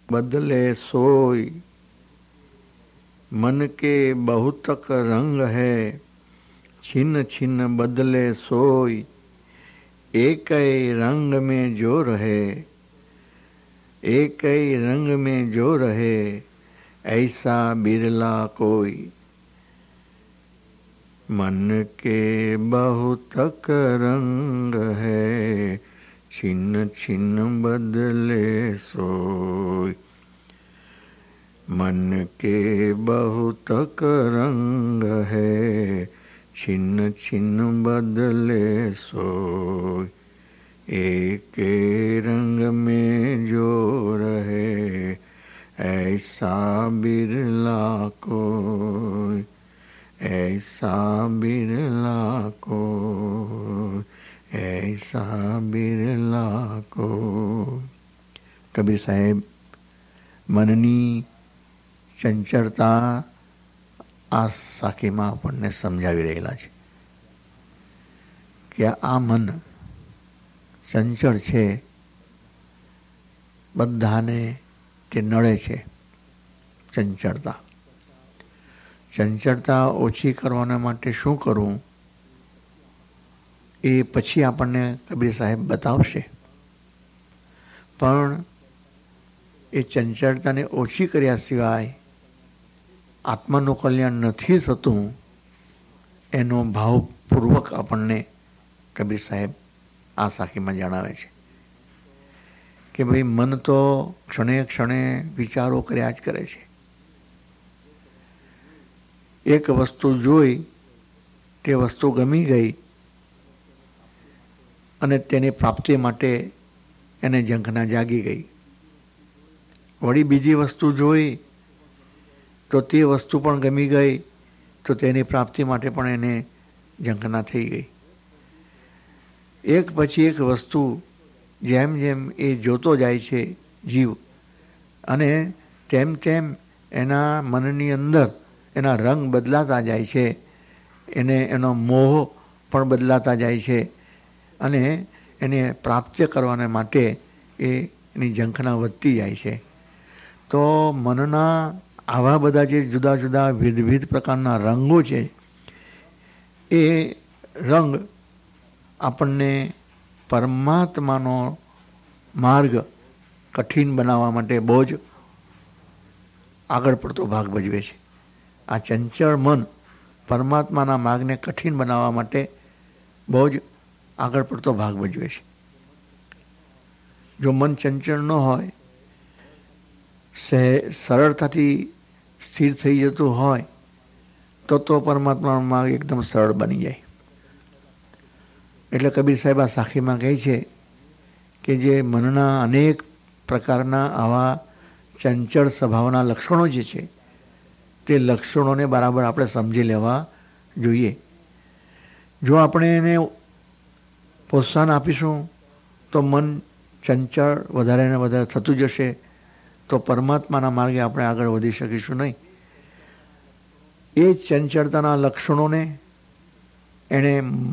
बदले सोई, मन के बहुतक रंग है, छिन्न छिन्न बदले सोई, एक ही रंग में जो रहे, एक ही रंग में जो रहे, ऐसा बिरला कोई। मन के बहुतक रंग है, छिन्न छिन्न बदले सोई। मन के बहुतक रंग है, छिन्न छिन्न बदले सोई। एक रंग में जो रहे, ऐसा बिरला कोई, ऐसा बिरला कोई, ऐसा बिरला कोई। कबीर साहेब मननी ચંચળતા આ સાખીમાં આપણને સમજાવી રહેલા છે કે આ મન ચંચળ છે, બધાને તે નડે છે. ચંચળતા ચંચળતા ઓછી કરવાના માટે શું કરવું એ પછી આપણને કબીર સાહેબ બતાવશે. પણ એ ચંચળતાને ઓછી કર્યા સિવાય આત્માનું કલ્યાણ નથી થતું, એનો ભાવપૂર્વક આપણને કબીર સાહેબ આ સાખીમાં જણાવે છે કે ભાઈ મન તો ક્ષણે ક્ષણે વિચારો કર્યા જ કરે છે. એક વસ્તુ જોઈ, તે વસ્તુ ગમી ગઈ અને તેની પ્રાપ્તિ માટે એને ઝંખના જાગી ગઈ. વળી બીજી વસ્તુ જોઈ તો તે વસ્તુ પણ ગમી ગઈ, તો તેની પ્રાપ્તિ માટે પણ એને ઝંખના થઈ ગઈ. એક પછી એક વસ્તુ જેમ જેમ એ જોતો જાય છે જીવ, અને તેમ તેમ એના મનની અંદર એના રંગ બદલાતા જાય છે, એને એનો મોહ પણ બદલાતા જાય છે, અને એને પ્રાપ્ત કરવાને માટે એની ઝંખના વધતી જાય છે. તો મનના આવા બધા જે જુદા જુદા વિવિધ પ્રકારના રંગો છે, એ રંગ આપણને પરમાત્માનો માર્ગ કઠિન બનાવવા માટે બહુ જ આગળ પડતો ભાગ ભજવે છે. આ ચંચળ મન પરમાત્માના માર્ગને કઠિન બનાવવા માટે બહુ જ આગળ પડતો ભાગ ભજવે છે. જો મન ચંચળ ન હોય, સરળતાથી સ્થિર થઈ જતું હોય, તો પરમાત્માનો માર્ગ એકદમ સરળ બની જાય. એટલે કબીર સાહેબ આ સાખીમાં કહે છે કે જે મનના અનેક પ્રકારના આવા ચંચળ સ્વભાવના લક્ષણો જે છે, તે લક્ષણોને બરાબર આપણે સમજી લેવા જોઈએ. જો આપણે એને પ્રોત્સાહન આપીશું તો મન ચંચળ વધારે ને વધારે થતું જશે, તો પરમાત્માના માર્ગે આપણે આગળ વધી શકીશું નહીં. એ ચંચળતાના લક્ષણોને એણે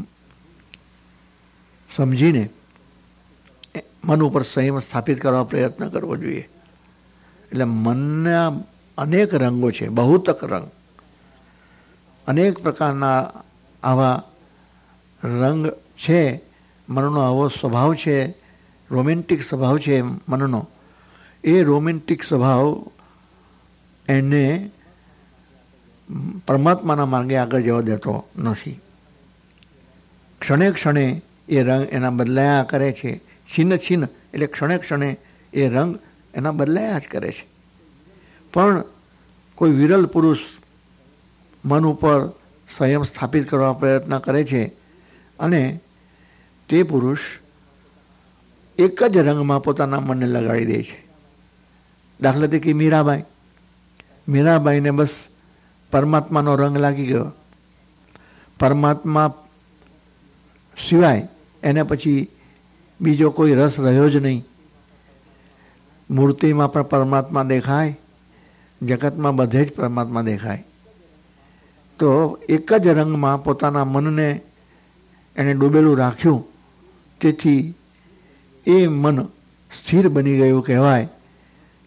સમજીને મન ઉપર સંયમ સ્થાપિત કરવા પ્રયત્ન કરવો જોઈએ. એટલે મનના અનેક રંગો છે, બહુતક રંગ, અનેક પ્રકારના આવા રંગ છે. મનનો આવો સ્વભાવ છે, રોમેન્ટિક સ્વભાવ છે મનનો. એ રોમેન્ટિક સ્વભાવ એને પરમાત્માના માર્ગે આગળ જવા દેતો નથી. ક્ષણે ક્ષણે એ રંગ એના બદલાયા કરે છે. છીન છીન એટલે ક્ષણે ક્ષણે એ રંગ એના બદલાયા જ કરે છે. પણ કોઈ વિરલ પુરુષ મન ઉપર સંયમ સ્થાપિત કરવા પ્રયત્ન કરે છે, અને તે પુરુષ એક જ રંગમાં પોતાના મનને લગાડી દે છે. દાખલા તરીકે મીરાબાઈને બસ પરમાત્માનો રંગ લાગી ગયો. પરમાત્મા સિવાય એને પછી બીજો કોઈ રસ રહ્યો જ નહીં. મૂર્તિમાં પણ પરમાત્મા દેખાય, જગતમાં બધે જ પરમાત્મા દેખાય. તો એક જ રંગમાં પોતાના મનને એણે ડૂબેલું રાખ્યું, તેથી એ મન સ્થિર બની ગયું કહેવાય.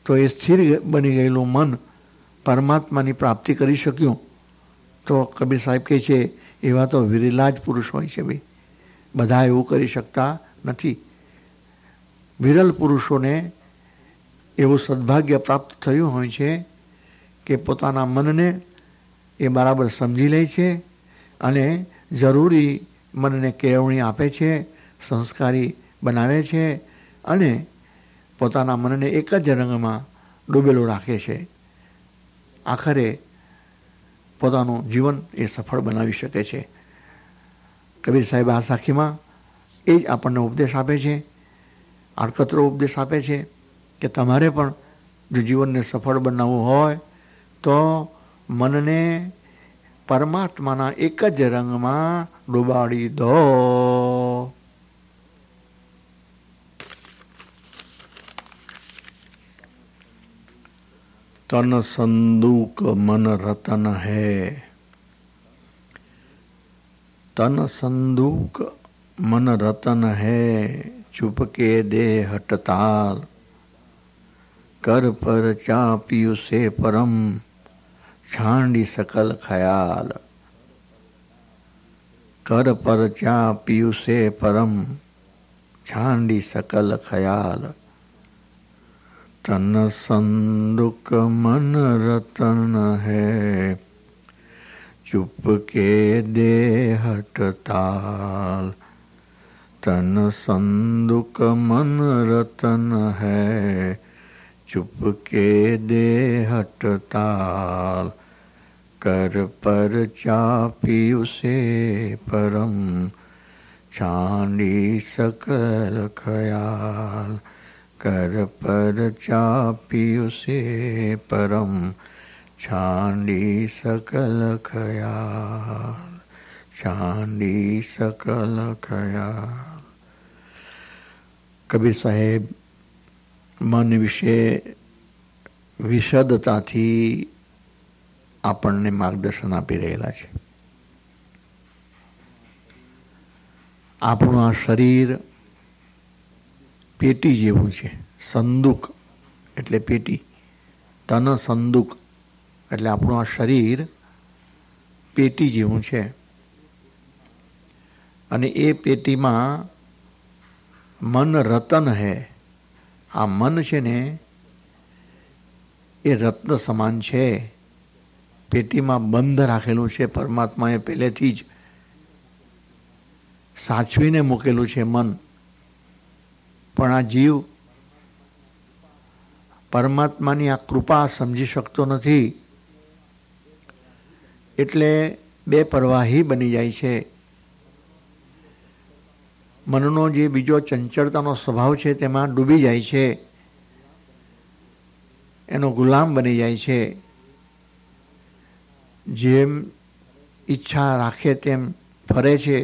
તો એ સ્થિર બની ગયેલું મન પરમાત્માની પ્રાપ્તિ કરી શક્યું. તો કબીર સાહેબ કહે છે એવા તો વિરલા જ પુરુષ હોય છે ભાઈ, બધા એવું કરી શકતા નથી. વિરલ પુરુષોને એવું સદભાગ્ય પ્રાપ્ત થયું હોય છે કે પોતાના મનને એ બરાબર સમજી લે છે અને જરૂરી મનને કેળવણી આપે છે, સંસ્કારી બનાવે છે અને પોતાના મનને એક જ રંગમાં ડૂબેલું રાખે છે. આખરે પોતાનું જીવન એ સફળ બનાવી શકે છે. કબીર સાહેબ આ સાખીમાં એ જ આપણને ઉપદેશ આપે છે, આડકતરો ઉપદેશ આપે છે કે તમારે પણ જો જીવનને સફળ બનાવવું હોય તો મનને પરમાત્માના એક જ રંગમાં ડૂબાડી દો. તન સંદૂક મન રતન હૈ, તન સંદૂક મન રતન હૈ, ચુપકે દે હટતાલ, कर पर चा पियु से परम, छांडी सकल ख्याल. कर पर चा पियु से परम, छांडी सकल ख्याल. तन संदुक मन रतन है, चुपके दे हटताल. तन संदुक मन रतन है, चुपके दे हटताल. कर पर चापी उसे परम, छांडी सकल ख्याल. कर पर चापी उसे परम, छांडी सकल ख्याल. छांडी सकल ख्याल. कबीर साहेब મન વિશે વિશદતાથી આપણને માર્ગદર્શન આપી રહેલા છે. આપણું આ શરીર પેટી જેવું છે. સંદૂક એટલે પેટી, તન સંદૂક એટલે આપણું આ શરીર પેટી જેવું છે અને એ પેટીમાં મન રતન હૈ. આ મન છે ને એ રત્ન સમાન છે, પેટીમાં બંધ રાખેલું છે. પરમાત્માએ પહેલેથી જ સાચવીને મૂકેલું છે મન. પણ આ જીવ પરમાત્માની આ કૃપા સમજી શકતો નથી એટલે બેપરવાહી બની જાય છે. મનનો જે બીજો ચંચળતાનો સ્વભાવ છે તેમાં ડૂબી જાય છે, એનો ગુલામ બની જાય છે. જેમ ઈચ્છા રાખે તેમ ફરે છે,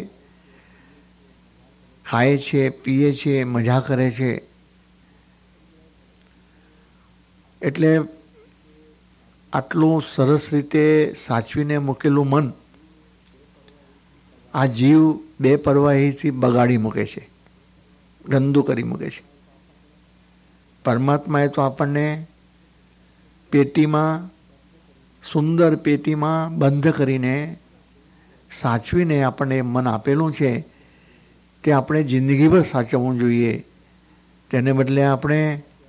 ખાય છે, પીએ છે, મજા કરે છે. એટલે આટલું સરસ રીતે સાચવીને મૂકેલું મન આ જીવ બેપરવાહીથી બગાડી મૂકે છે, ગંદુ કરી મૂકે છે. પરમાત્માએ તો આપણને પેટીમાં, સુંદર પેટીમાં બંધ કરીને સાચવીને આપણને મન આપેલું છે તે આપણે જિંદગીભર સાચવવું જોઈએ. તેને બદલે આપણે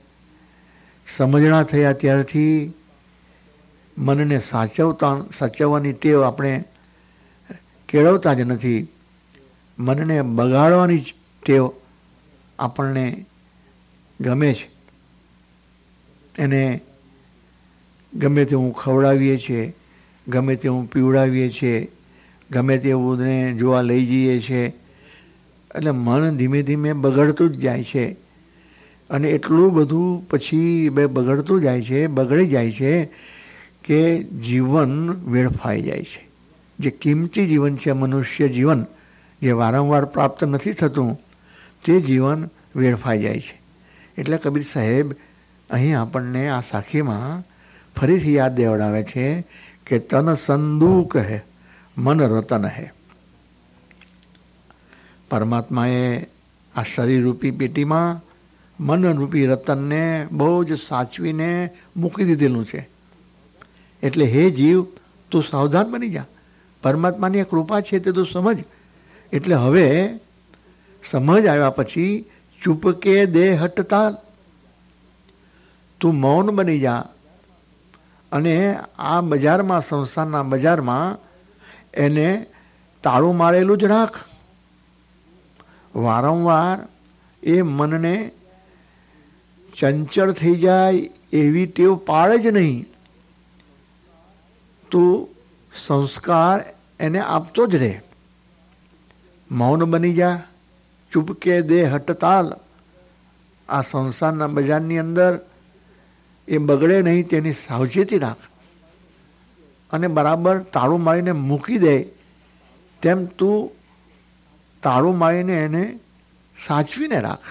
સમજણા થયા ત્યારથી મનને સાચવવાની ટેવ આપણે કેળવતા જ નથી. મનને બગાડવાની ટેવ આપણને ગમે છે. એને ગમે તેવું ખવડાવીએ છીએ, ગમે તેવું પીવડાવીએ છીએ, ગમે તેવુંને જોવા લઈ જઈએ છીએ. એટલે મન ધીમે ધીમે બગડતું જ જાય છે અને એટલું બધું પછી બગડતું જાય છે, બગડી જાય છે કે જીવન વેડફાઈ જાય છે. જે કિંમતી જીવન છે મનુષ્ય જીવન, જે વારંવાર પ્રાપ્ત નથી થતું, તે જીવન વેડફાઈ જાય છે. એટલે કબીર સાહેબ અહીં આપણને આ સાખીમાં ફરીથી યાદ દેવડાવે છે કે તન સંદૂક હૈ, મન રતન હૈ. પરમાત્માએ આ શરીરરૂપી પેટીમાં મનરૂપી રતનને બહુ જ સાચવીને મૂકી દીધેલું છે. એટલે હે જીવ, તું સાવધાન બની જા. પરમાત્માની કૃપા છે તે તું સમજ. એટલે હવે સમજ આવ્યા પછી ચૂપકે દે હટતા, તું મૌન બની જા અને આ બજારમાં, સંસારના બજારમાં એને તાળું મારેલું જ રાખ. વારંવાર એ મનને ચંચળ થઈ જાય એવી ટેવ પાડે જ નહીં. તું સંસ્કાર એને આપતો જ રહે. મૌન બની જા, ચૂપકે દે હટતાલ. આ સંસારના બજારની અંદર એ બગડે નહીં તેની સાવચેતી રાખ અને બરાબર તાળું મારીને મૂકી દે તેમ તું તાળું મારીને એને સાચવીને રાખ.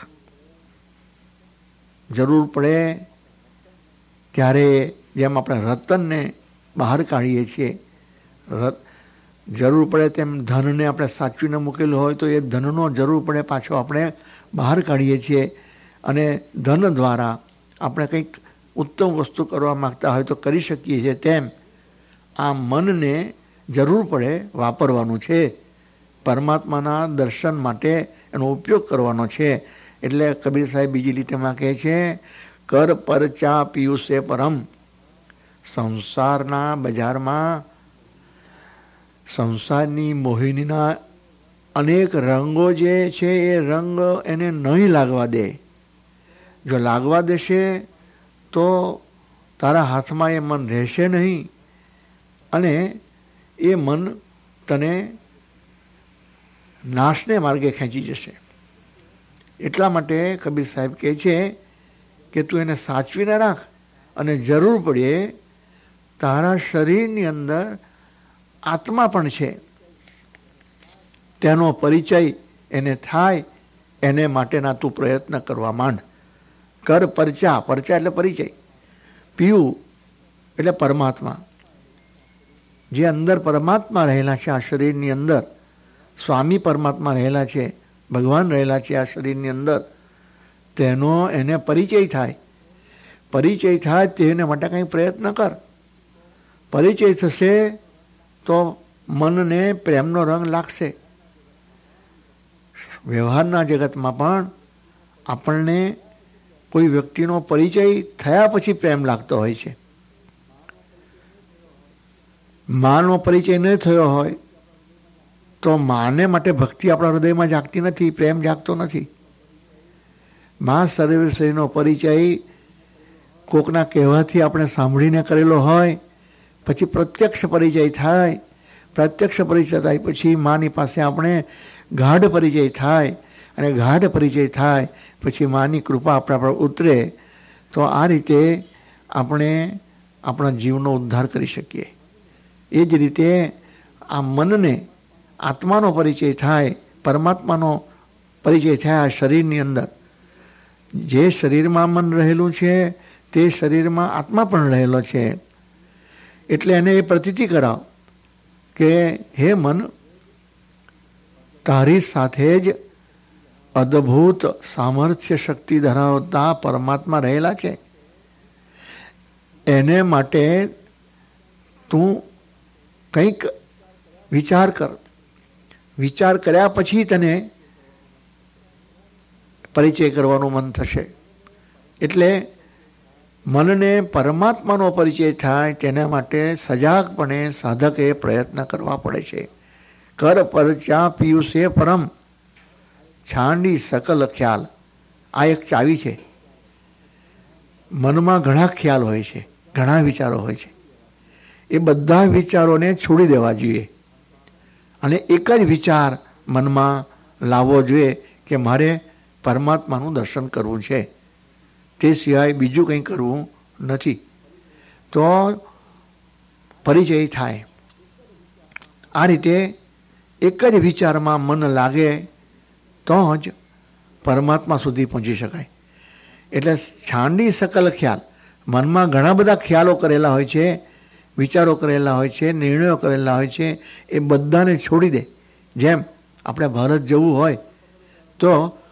જરૂર પડે ત્યારે જેમ આપણે રતનને બહાર કાઢીએ છીએ, જરૂર પડે તેમ ધનને આપણે સાચવીને મૂકેલું હોય તો એ ધનનો જરૂર પડે પાછો આપણે બહાર કાઢીએ છીએ અને ધન દ્વારા આપણે કંઈક ઉત્તમ વસ્તુ કરવા માગતા હોય તો કરી શકીએ છીએ. તેમ આ મનને જરૂર પડે વાપરવાનું છે. પરમાત્માના દર્શન માટે એનો ઉપયોગ કરવાનો છે. એટલે કબીર સાહેબ બીજી લીટીમાં કહે છે, કર પરચા પિયુષે પરમ. સંસારના બજારમાં સંસારની મોહિનીના અનેક રંગો જે છે એ રંગ એને નહીં લાગવા દે. જો લાગવા દેશે તો તારા હાથમાં એ મન રહેશે નહીં અને એ મન તને નાશને માર્ગે ખેંચી જશે. એટલા માટે કબીર સાહેબ કહે છે કે તું એને સાચવીને રાખ અને જરૂર પડે તારા શરીરની અંદર આત્મા પણ છે તેનો પરિચય એને થાય એને માટેના તું પ્રયત્ન કરવા માંડ. કર પરચા, પરચા એટલે પરિચય. પીવું એટલે પરમાત્મા. જે અંદર પરમાત્મા રહેલા છે આ શરીરની અંદર, સ્વામી પરમાત્મા રહેલા છે, ભગવાન રહેલા છે આ શરીરની અંદર, તેનો એને પરિચય થાય. પરિચય થાય તેને માટે કંઈ પ્રયત્ન કર. પરિચય થશે તો મનને પ્રેમનો રંગ લાગશે. વ્યવહારના જગતમાં પણ આપણને કોઈ વ્યક્તિનો પરિચય થયા પછી પ્રેમ લાગતો હોય છે. માનો પરિચય ન થયો હોય તો માને માટે ભક્તિ આપણા હૃદયમાં જાગતી નથી, પ્રેમ જાગતો નથી. મા સર્વેશ્વરીનો પરિચય કોકના કહેવાથી આપણે સાંભળીને કરેલો હોય, પછી પ્રત્યક્ષ પરિચય થાય. પ્રત્યક્ષ પરિચય થાય પછી માની પાસે આપણે ગાઢ પરિચય થાય અને ગાઢ પરિચય થાય પછી માની કૃપા આપણા પર ઉતરે. તો આ રીતે આપણે આપણા જીવનો ઉદ્ધાર કરી શકીએ. એ જ રીતે આ મનને આત્માનો પરિચય થાય, પરમાત્માનો પરિચય થાય આ શરીરની અંદર. જે શરીરમાં મન રહેલું છે તે શરીરમાં આત્મા પણ રહેલો છે. એટલે એને એ પ્રતીતિ કરાવ કે હે મન, તારી સાથે જ અદ્ભુત સામર્થ્ય શક્તિ ધરાવતા પરમાત્મા રહેલા છે. એને માટે તું કંઈક વિચાર કર. વિચાર કર્યા પછી તને પરિચય કરવાનું મન થશે. એટલે મનને પરમાત્માનો પરિચય થાય તેના માટે સજાગપણે સાધકે પ્રયત્ન કરવા પડે છે. કર પરચા પિયુષે પરમ, છાંડી સકલ ખ્યાલ. આ એક ચાવી છે. મનમાં ઘણા ખ્યાલ હોય છે, ઘણા વિચારો હોય છે. એ બધા વિચારોને છોડી દેવા જોઈએ અને એક જ વિચાર મનમાં લાવવો જોઈએ કે મારે પરમાત્માનું દર્શન કરવું છે, તે સિવાય બીજું કંઈ કરવું નથી. તો પરિચય થાય. આ રીતે એક જ વિચારમાં મન લાગે તો જ પરમાત્મા સુધી પહોંચી શકાય. એટલે છાંડી સકલ ખ્યાલ. મનમાં ઘણા બધા ખ્યાલો કરેલા હોય છે, વિચારો કરેલા હોય છે, નિર્ણયો કરેલા હોય છે, એ બધાને છોડી દે. જેમ આપણે ભારત જવું હોય તો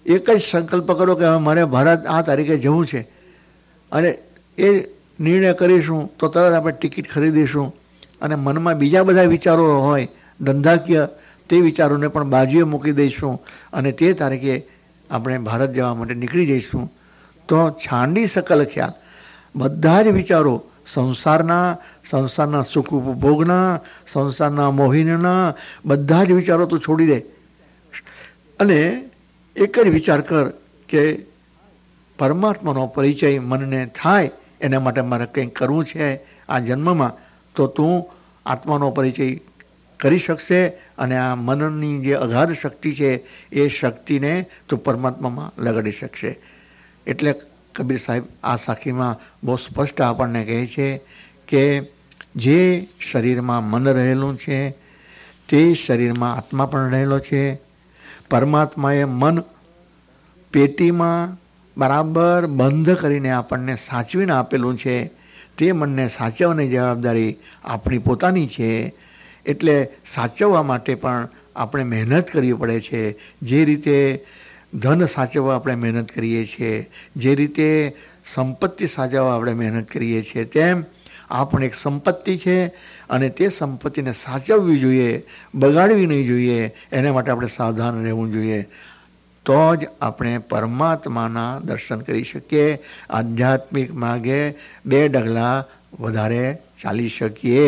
એક જ સંકલ્પ કરો કે હવે મારે ભારત આ તારીખે જવું છે, અને એ નિર્ણય કરીશું તો તરત આપણે ટિકિટ ખરીદીશું. અને મનમાં બીજા બધા વિચારો હોય ધંધાકીય, તે વિચારોને પણ બાજુએ મૂકી દઈશું અને તે તારીખે આપણે ભારત જવા માટે નીકળી જઈશું. તો છાંડી સકલ ખ્યાલ, બધા જ વિચારો સંસારના સુખ ઉપભોગના, સંસારના મોહિનીના બધા જ વિચારો તું છોડી દે અને એક જ વિચાર કર કે પરમાત્માનો પરિચય મનને થાય, એના માટે મારે કંઈક કરવું છે આ જન્મમાં. તો તું આત્માનો પરિચય કરી શકશે અને આ મનની જે અગાધ શક્તિ છે એ શક્તિને તું પરમાત્મામાં લગાડી શકશે. એટલે કબીર સાહેબ આ સાખીમાં બહુ સ્પષ્ટ આપણને કહે છે કે જે શરીરમાં મન રહેલું છે તે શરીરમાં આત્મા પણ રહેલો છે. પરમાત્માએ મન પેટીમાં બરાબર બંધ કરીને આપણને સાચવીને આપેલું છે. તે મનને સાચવવાની જવાબદારી આપણી પોતાની છે. એટલે સાચવવા માટે પણ આપણે મહેનત કરવી પડે છે. જે રીતે ધન સાચવવા આપણે મહેનત કરીએ છીએ, જે રીતે સંપત્તિ સાચવવા આપણે મહેનત કરીએ છીએ, તેમ આ પણ એક સંપત્તિ છે અને તે સંપત્તિને સાચવવી જોઈએ, બગાડવી નહીં જોઈએ. એના માટે આપણે સાવધાન રહેવું જોઈએ. તો જ આપણે પરમાત્માના દર્શન કરી શકીએ, આધ્યાત્મિક માર્ગે 2 ડગલા વધારે ચાલી શકીએ.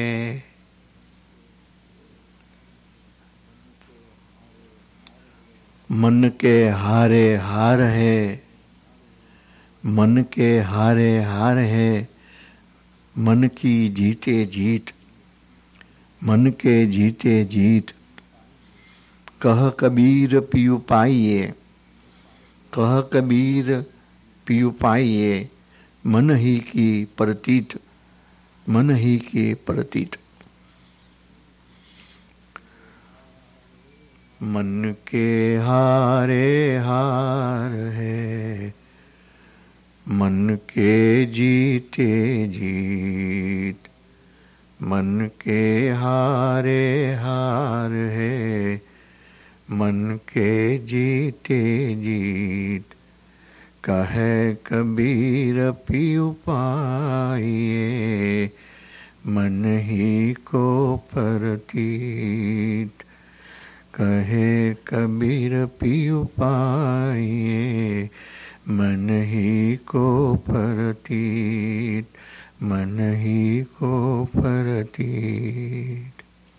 मन के हारे हार है, मन के हारे हार है, मन की जीते जीत, मन के जीते जीत. कह कबीर पियु पाइए, कह कबीर पियु पाइए, मन ही की प्रतीत, मन ही की प्रतीत. मन के हारे हार है, मन के जीते जीत, मन के हारे हार है, मन के जीते जीत. कहे कबीर पियु पाइए, मन ही को प्रतीत. कहे कबीर पियु पाइए, मन ही को प्रतीत, मन ही को प्रतीत.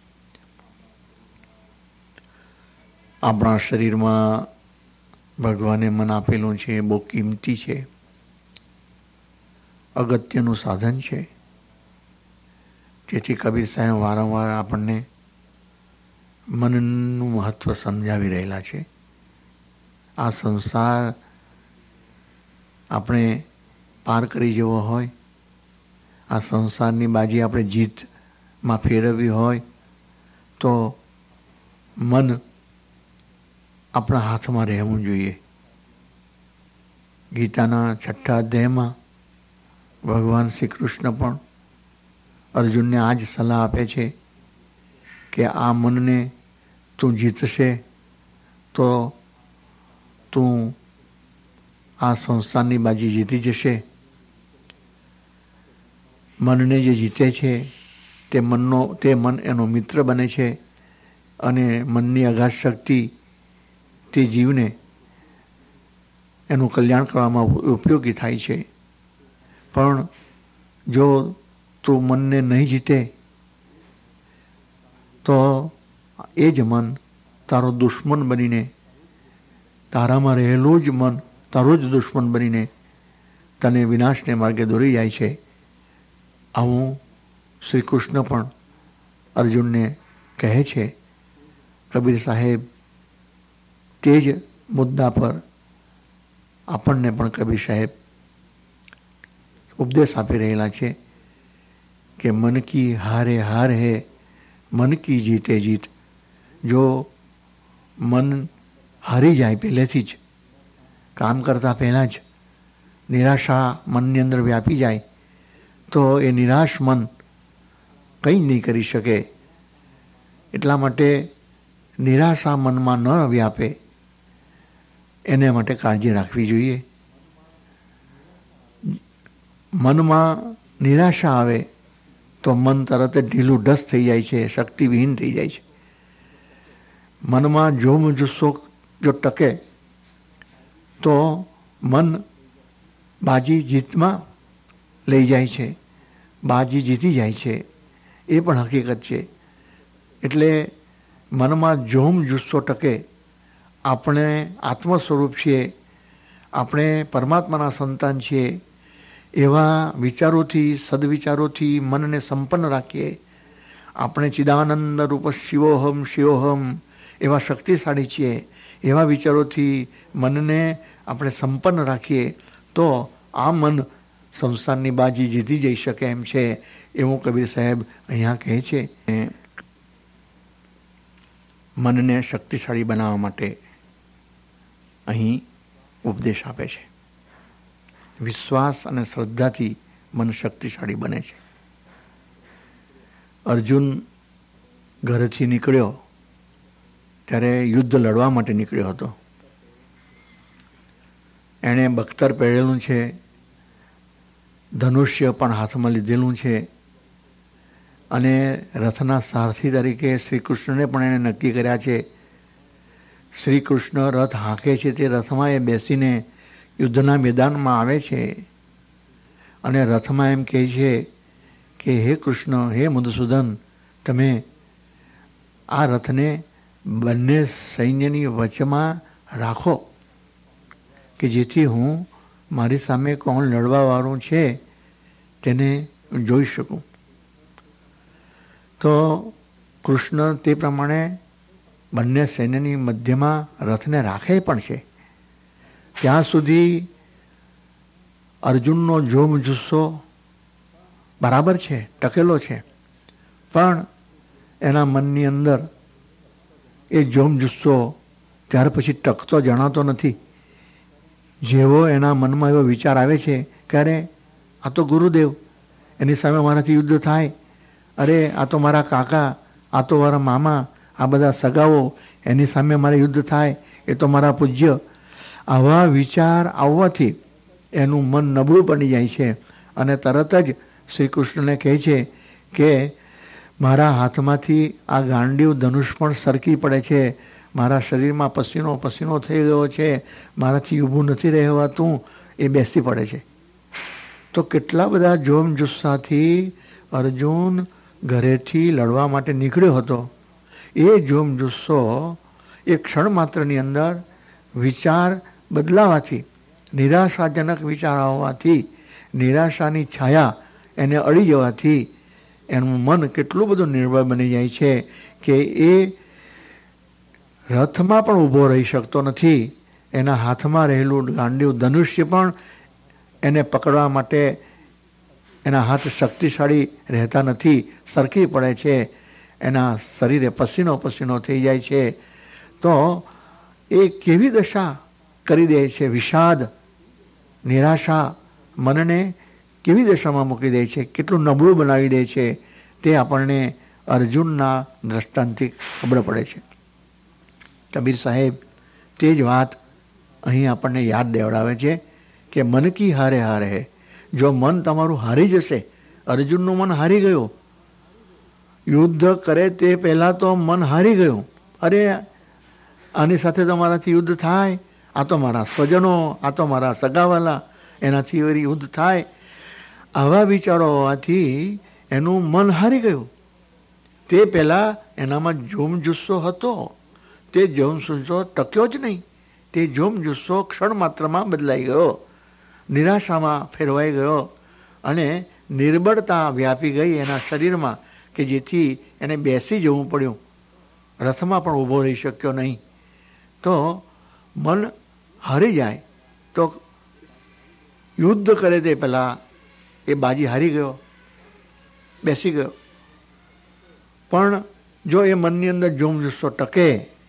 આપણા શરીરમાં ભગવાને મન આપેલું છે, બહુ કિંમતી છે, અગત્યનું સાધન છે. તેથી કબીર સાહેબ વારંવાર આપણને મનનું મહત્વ સમજાવી રહેલા છે. આ સંસાર આપણે પાર કરી જવો હોય, આ સંસારની બાજી આપણે જીતમાં ફેરવવી હોય તો મન આપણા હાથમાં રહેવું જોઈએ. ગીતાના 6 અધ્યાયમાં ભગવાન શ્રી કૃષ્ણ પણ અર્જુનને આ જ સલાહ આપે છે કે આ મનને તું જીતશે તો તું આ સંસારની બાજી જીતી જશે. મનને જે જીતે છે તે મન એનો મિત્ર બને છે અને મનની અગાધ શક્તિ તે જીવને એનું કલ્યાણ કરવામાં ઉપયોગી થાય છે. પણ જો તું મનને નહીં જીતે તો એ જ મન તારો દુશ્મન બનીને, તારામાં રહેલું જ મન તારો જ દુશ્મન બનીને તને વિનાશને માર્ગે દોરી જાય છે. આવું શ્રી કૃષ્ણ પણ અર્જુનને કહે છે. કબીર સાહેબ તે જ મુદ્દા પર આપણને પણ કબીર સાહેબ ઉપદેશ આપી રહેલા છે કે મન કી હારે હાર હે, મન કી જીતે જીત. જો મન હારી જાય પહેલેથી જ, કામ કરતાં પહેલાં જ નિરાશા મનની અંદર વ્યાપી જાય તો એ નિરાશ મન કંઈ નહીં કરી શકે. એટલા માટે નિરાશા મનમાં ન વ્યાપે એને માટે કાળજી રાખવી જોઈએ. મનમાં નિરાશા આવે તો મન તરત જ ઢીલું ઢસ થઈ જાય છે, શક્તિવિહીન થઈ જાય છે. મનમાં જોમ જુસ્સો જો ટકે તો મન બાજી જીતમાં લઈ જાય છે, બાજી જીતી જાય છે. એ પણ હકીકત છે. એટલે મનમાં જોમ જુસ્સો ટકે, આપણે આત્મ સ્વરૂપ છીએ, આપણે પરમાત્માના સંતાન છીએ, એવા વિચારોથી, સદવિચારોથી મનને સંપન્ન રાખીએ. આપણે ચિદાનંદ રૂપ શિવોહમ શિવોહમ એવા શક્તિશાળી છીએ, એવા વિચારોથી મનને આપણે સંપન્ન રાખીએ તો આ મન સંસારની બાજી જીતી જઈ શકે એમ છે, એવું કબીર સાહેબ અહીંયા કહે છે. મનને શક્તિશાળી બનાવવા માટે અહીં ઉપદેશ આપે છે. વિશ્વાસ અને શ્રદ્ધાથી મન શક્તિશાળી બને છે. અર્જુન ઘરેથી નીકળ્યો ત્યારે યુદ્ધ લડવા માટે નીકળ્યો હતો. એણે બખ્તર પહેરેલું છે, ધનુષ્ય પણ હાથમાં લીધેલું છે, અને રથના સારથી તરીકે શ્રી કૃષ્ણને પણ એણે નક્કી કર્યા છે. શ્રી કૃષ્ણ રથ હાંકે છે તે રથમાં એ બેસીને યુદ્ધના મેદાનમાં આવે છે અને રથમાં એમ કહે છે કે હે કૃષ્ણ, હે મધુસૂદન, તમે આ રથને બંને સૈન્યની વચમાં રાખો કે જેથી હું મારી સામે કોણ લડવાવાળું છે તેને જોઈ શકું. તો કૃષ્ણ તે પ્રમાણે બંને સૈન્યની મધ્યમાં રથને રાખે પણ છે. ત્યાં સુધી અર્જુનનો જોમ જુસ્સો બરાબર છે, ટકેલો છે, પણ એના મનની અંદર એ જોમ જુસ્સો ત્યાર પછી ટકતો જણાતો નથી. જેવો એના મનમાં એવો વિચાર આવે છે કે અરે આ તો ગુરુદેવ, એની સામે મારાથી યુદ્ધ થાય, અરે આ તો મારા કાકા, આ તો મારા મામા, આ બધા સગાઓ, એની સામે મારે યુદ્ધ થાય, એ તો મારા પૂજ્ય. આવા વિચાર આવવાથી એનું મન નબળું બની જાય છે અને તરત જ શ્રી કૃષ્ણને કહે છે કે મારા હાથમાંથી આ ગાંડીવ ધનુષ પણ સરકી પડે છે, મારા શરીરમાં પસીનો પસીનો થઈ ગયો છે, મારાથી ઊભું નથી રહેવાતું, એ બેસી પડે છે. તો કેટલા બધા જોમ જુસ્સાથી અર્જુન ઘરેથી લડવા માટે નીકળ્યો હતો. એ જોમ જુસ્સો એ ક્ષણ માત્રની અંદર વિચાર બદલાવાથી, નિરાશાજનક વિચાર આવવાથી, નિરાશાની છાયા એને અડી જવાથી એનું મન કેટલું બધું નિર્બળ બની જાય છે કે એ રથમાં પણ ઊભો રહી શકતો નથી. એના હાથમાં રહેલું ગાંડીવ ધનુષ્ય પણ એને પકડવા માટે એના હાથ શક્તિશાળી રહેતા નથી, સરકી પડે છે, એના શરીરે પસીનો પસીનો થઈ જાય છે. તો એ કેવી દશા કરી દે છે, વિષાદ, નિરાશા મનને કેવી દશામાં મૂકી દે છે, કેટલું નબળું બનાવી દે છે, તે આપણને અર્જુનના દ્રષ્ટાંતથી ખબર પડે છે. કબીર સાહેબ તે જ વાત અહીં આપણને યાદ દેવડાવે છે કે મન કી હારે હારે હે. જો મન તમારું હારી જશે, અર્જુનનું મન હારી ગયું, યુદ્ધ કરે તે પહેલાં તો મન હારી ગયું, અરે આની સાથે તો મારાથી યુદ્ધ થાય, આ તો મારા સ્વજનો, આ તો મારા સગાવાલા, એનાથી વળી યુદ્ધ થાય, આવા વિચારો હોવાથી એનું મન હારી ગયું. તે પહેલાં એનામાં જોમ જુસ્સો હતો, તે જોમ જુસ્સો ટક્યો જ નહીં. તે જોમ જુસ્સો ક્ષણ માત્રમાં બદલાઈ ગયો, નિરાશામાં ફેરવાઈ ગયો અને નિર્બળતા વ્યાપી ગઈ એના શરીરમાં કે જેથી એને બેસી જવું પડ્યું, રથમાં પણ ઊભો રહી શક્યો નહીં. તો મન હારી જાય તો યુદ્ધ કરે તે પહેલાં એ બાજી હારી ગયો, બેસી ગયો. પણ જો એ મનની અંદર જોમ જુસ્સો ટકે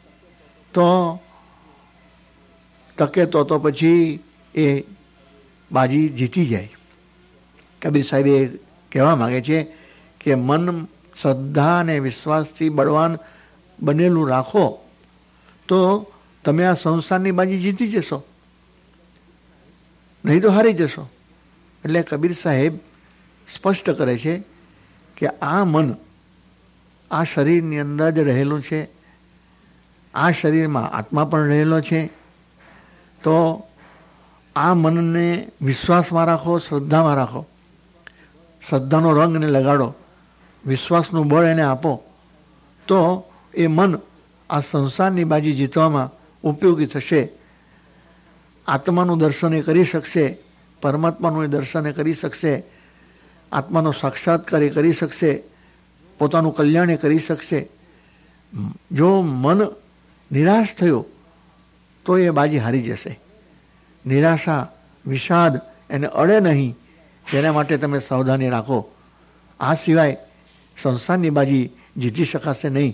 તો પછી એ બાજી જીતી જાય. કબીર સાહેબ એ કહેવા માગે છે કે મન શ્રદ્ધા અને વિશ્વાસથી બળવાન બનેલું રાખો તો તમે આ સંસારની બાજી જીતી જશો, નહીં તો હારી જશો. એટલે કબીર સાહેબ સ્પષ્ટ કરે છે કે આ મન આ શરીરની અંદર જ રહેલું છે, આ શરીરમાં આત્મા પણ રહેલો છે. તો આ મનને વિશ્વાસમાં રાખો, શ્રદ્ધામાં રાખો, શ્રદ્ધાનો રંગ એને લગાડો, વિશ્વાસનું બળ એને આપો, તો એ મન આ સંસારની બાજી જીતવામાં ઉપયોગી થશે. આત્માનું દર્શન એ કરી શકશે, પરમાત્માનું એ દર્શન એ કરી શકશે, આત્માનો સાક્ષાત્કાર એ કરી શકશે, પોતાનું કલ્યાણ એ કરી શકશે. જો મન નિરાશ થયો તો એ બાજી હારી જશે. નિરાશા, વિષાદ એને અડે નહીં, તેના માટે તમે સાવધાની રાખો. આ સિવાય સંસારની બાજી જીતી શકાશે નહીં.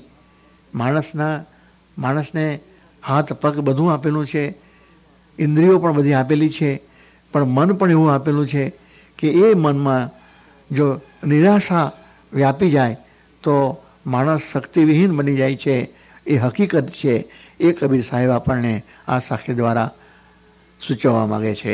માણસને હાથ પગ બધું આપેલું છે, ઇન્દ્રિયો પણ બધી આપેલી છે, પણ મન પણ એવું આપેલું છે કે એ મનમાં જો નિરાશા વ્યાપી જાય તો માણસ શક્તિવિહીન બની જાય છે. એ હકીકત છે. એ કબીર સાહેબ આપણને આ સાખી દ્વારા સૂચવવા માગે છે.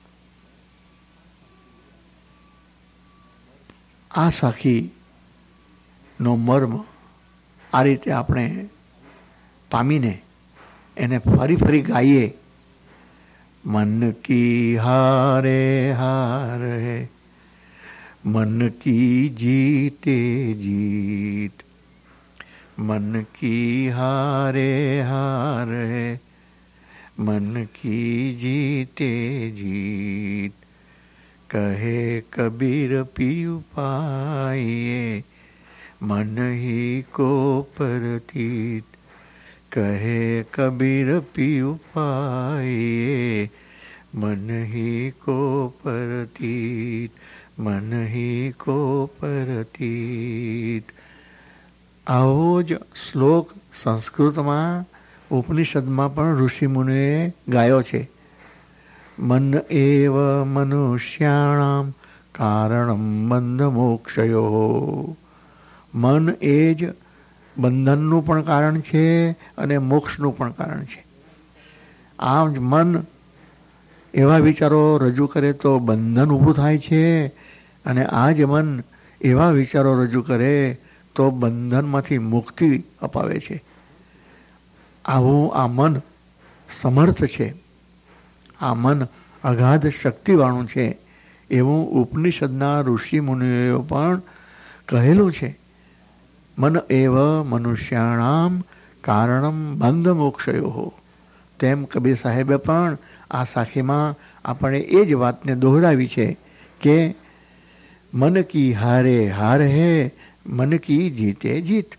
આ સાખીનો મર્મ આ રીતે આપણે પામીને એને ફરી ફરી ગાઈએ. મન કી હારે હાર હે, મન કી જીતે જીત, મન કી હારે હાર હે, મન કી જીતે જીત. કહે કબીર પીયુ પાઈએ, મન ही को परतीत. કહે કબીર પીયુ પાઈએ, મન ही को परतीत, મન ही को परतीत. આવો જ શ્લોક સંસ્કૃતમાં ઉપનિષદમાં પણ ઋષિમુનિએ ગાયો છે. મન એવ મનુષ્યાણામ કારણમ બંધ મોક્ષયો. મન એ જ બંધનનું પણ કારણ છે અને મોક્ષનું પણ કારણ છે. આમ જ મન એવા વિચારો રજૂ કરે તો બંધન ઊભું થાય છે, અને આ જ મન એવા વિચારો રજૂ કરે તો બંધનમાંથી મુક્તિ અપાવે છે. આવું આ મન સમર્થ છે, આ મન અગાધ શક્તિવાળું છે, એવું ઉપનિષદના ઋષિ મુનિઓએ પણ કહેલું છે. મન એવ મનુષ્યાણામ કારણમ બંધ મોક્ષયો. તેમ કબીર સાહેબે પણ આ સાખીમાં આપણે એ જ વાતને દોહરાવી છે કે મન કી હારે હાર હે, મન કી જીતે જીત.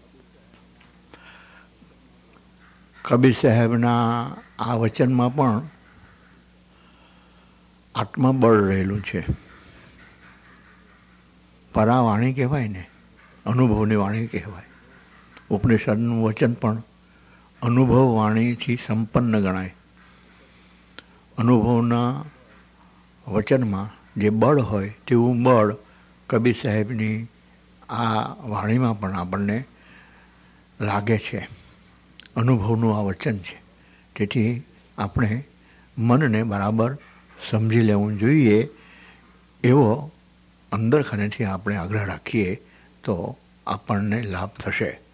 કબીર સાહેબના આ વચનમાં પણ આત્મબળ રહેલું છે. પરાવાણી કહેવાય ને, અનુભવની વાણી કહેવાય. ઉપનિષદનું વચન પણ અનુભવ વાણીથી સંપન્ન ગણાય. અનુભવના વચનમાં જે બળ હોય તેવું બળ કબીર સાહેબની આ વાણીમાં પણ આપણને લાગે છે. અનુભવનું આ વચન છે. તેથી આપણે મનને બરાબર સમજી લેવું જોઈએ, એવો અંદર ખાનેથી આપણે આગ્રહ રાખીએ તો આપણને લાભ થશે.